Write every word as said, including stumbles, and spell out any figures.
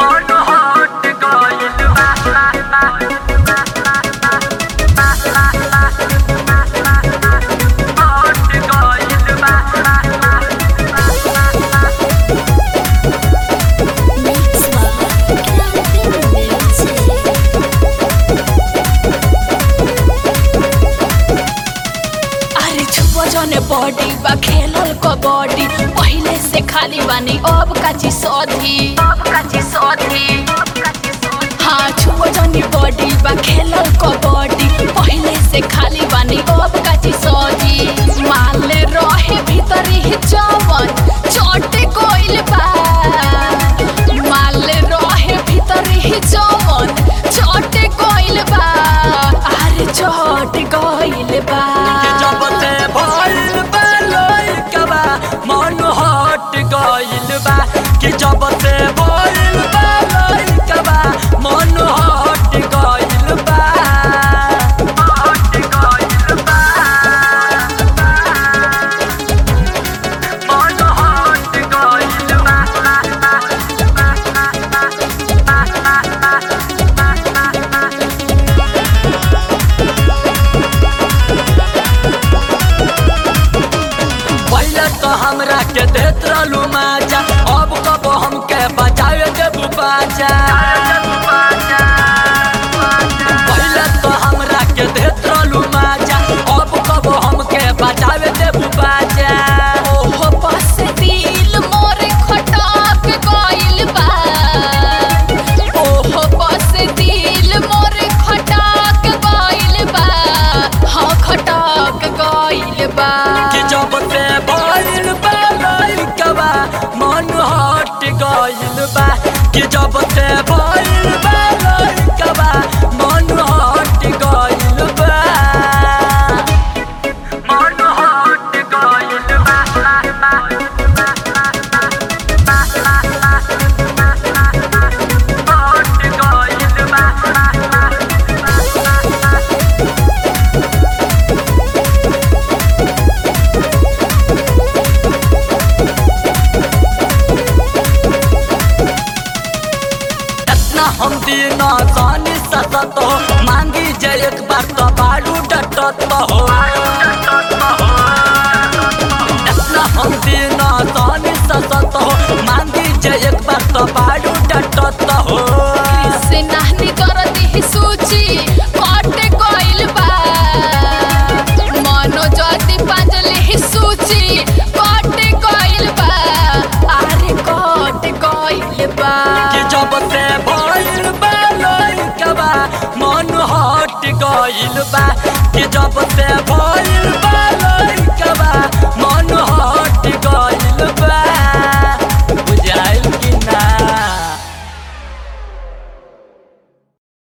body बा खेलल कबड्डी पहले से खाली बानी अब काची सौधी अब काची सौधी हाँ छुओ जनी बॉडी बा खेलल कबड्डी पहले से खाली बानी अब काची सौधी माल रहे भीतर ही जवन चोटे कोइल बा माल रहे भीतर ही जवन चोटे कोइल बा अरे चोट कोइल बा मन हट गइल बा कि जब से भइल बा लइका बा मन हट गइल बा हट गइल बा मन हट गइल बा तो हमरा के देत रहलू माजा अब कब हमके बचावे देबू बाजा पहले तो हमरा के देत रहलू माजा अब कब हमके बचावे देबू बाजा ओहो पास दिल मोरे खटाक गइल बा ओहो पास दिल मोरे खटाक गइल बा हाँ खटाक गइल बा कि जब से भइल बा लइका बा मन हट गइल बा कि जब से भइल बा लइका बा मन हट गइल बा मन हट गइल बा हम दीना जानी ससत हो मांगी जे एक बार तो बारू डटत हो इतना हम दीना जानी ससत हो मांगी जे एक बार तो बारू डटत हो से नाहनी करती ही सूची कटे गइल बा मनो जति पांजली ही सूची कटे गइल बा अरे कटे गइल बा कि जब से भइल बा लइका बा मन हट गइल बा कि जब से